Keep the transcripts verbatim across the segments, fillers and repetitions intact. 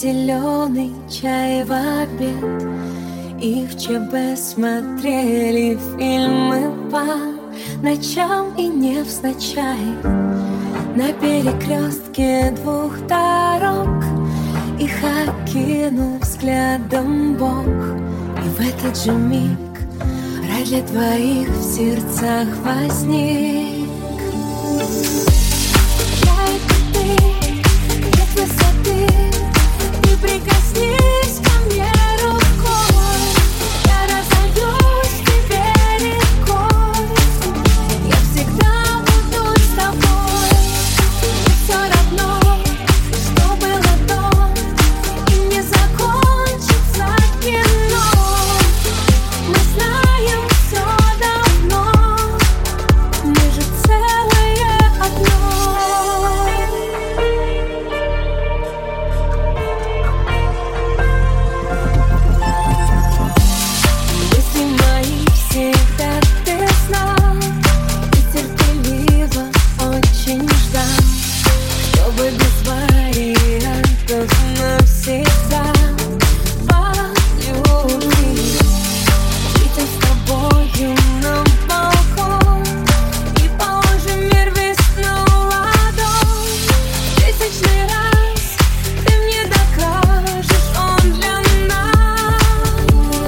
зеленый чай в обед, и в ЧБ смотрели фильмы по ночам и невзначай. На перекрестке двух дорог их окинул взглядом Бог. И в этот же миг рай для двоих в сердцах возник. Я это ты, нет высоты, ты прикоснись ко мне рукой, я разольюсь в тебе рекой, я всегда буду с тобой. Мне все равно, что было до, и не закончится кино. Мы знаем все давно, мы же целое одно. Мысли мои всегда ты знал, и терпеливо очень ждал, чтобы без вариантов навсегда полюбить. Выйдем с тобою на балкон и положим мир весь на ладонь. Тысячный раз ты мне докажешь, он для нас.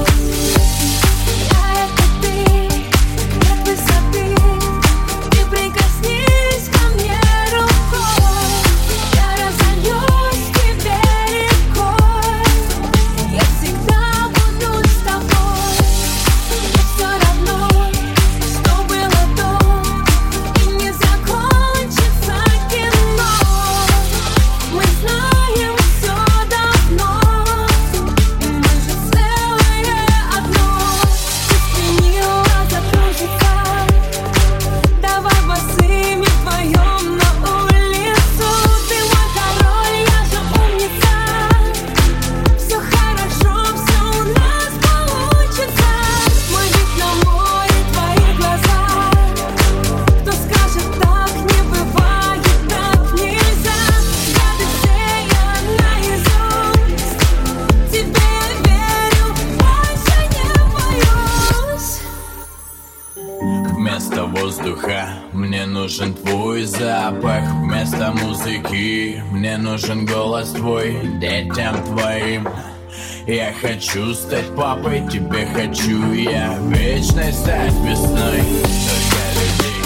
Я это ты, нет высоты, ты прикоснись ко мне рукой, я разольюсь в тебе рекой, я всегда буду с тобой. Мне все равно, что было до, и не закончится кино. Мы знаем все давно, мы же целое одно. Ты сменила закружиться, давай босыми вдвоем на улицу. Ты мой король, я же умница, все хорошо, все у нас получится. Мой вид на море, твои глаза, кто скажет так не бывает, так нельзя. Взгляды все я наизусть, тебе верю, больше не боюсь. Вместо воздуха мне нужен твой запах, вместо музыки мне нужен голос твой. Детям твоим я хочу стать папой, тебе хочу я вечной стать весной. Только людей